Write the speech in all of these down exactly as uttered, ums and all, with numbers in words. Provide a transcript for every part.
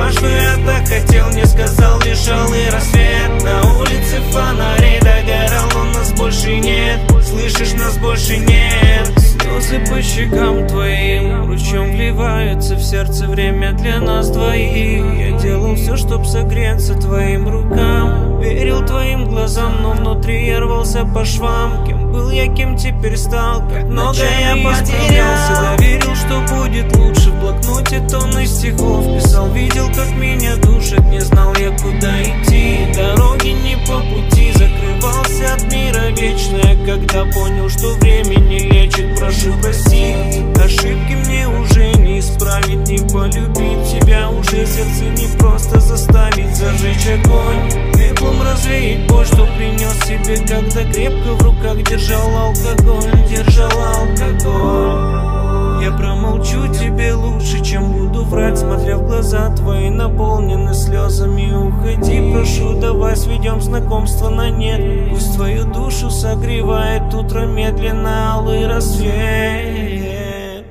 Слова, что я так хотел, не сказал, лишь алый рассвет. На улице фонарей догорал, но нас больше нет. Слышишь, нас больше нет. Слезы по щекам твоим ручьем вливаются в сердце, время для нас двоих. Я делал все, чтоб согреться твоим рукам, верил твоим глазам, но внутри я рвался по швам. Кем был я, кем теперь стал, как много я потерялся. Доверил, что будет лучше, в блокноте тонны стихов писал. Видел, как меня душит, не знал я, куда идти. Дороги не по пути, закрывался от мира вечное. Когда понял, что время не лечит, прошу прости. Ошибки мне уже не исправить, не полюбить тебя уже сердце не просто заставить. Зажечь огонь, пеплом развеять боль, что принес себе, когда крепко в руках держал алкоголь, держал алкоголь. Я промолчу, тебе лучше, чем буду врать, смотря в глаза твои, наполнены слезами. Уходи, прошу, давай сведем знакомство на нет. Пусть твою душу согревает утро медленно алый рассвет.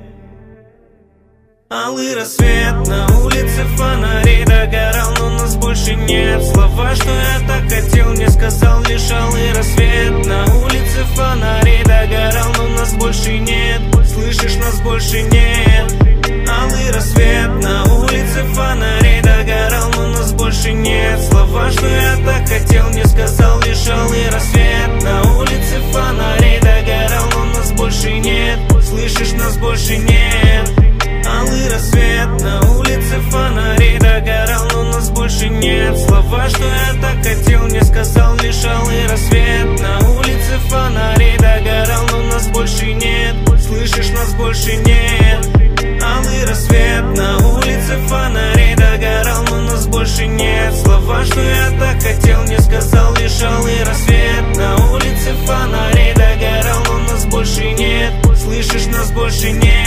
Алый рассвет, на улице фонарей догорал, но нас больше нет. Слова, что я так хотел, не сказал, лишь алый рассвет. На улице фонарей догорал, но нас больше нет. Слышишь, нас больше нет. Алый рассвет, на улице фонарей догорал, но нас больше нет. Слова, что я так хотел, не сказал, лишь алый рассвет. На улице фонарей догорал, но нас больше нет. Слышишь, нас больше нет. Алый рассвет, на улице фонарей догорал, но нас больше нет. Слова, что я так хотел, не сказал, лишь алый рассвет. На улице фонарей догорал, но нас больше нет. Слышишь, нас больше нет. Алый рассвет, на улице фонарей догорал, но нас больше нет. Слова, что я так хотел, не сказал, лишь алый рассвет. На улице фонарей догорал, но нас больше нет. Слышишь, нас больше нет.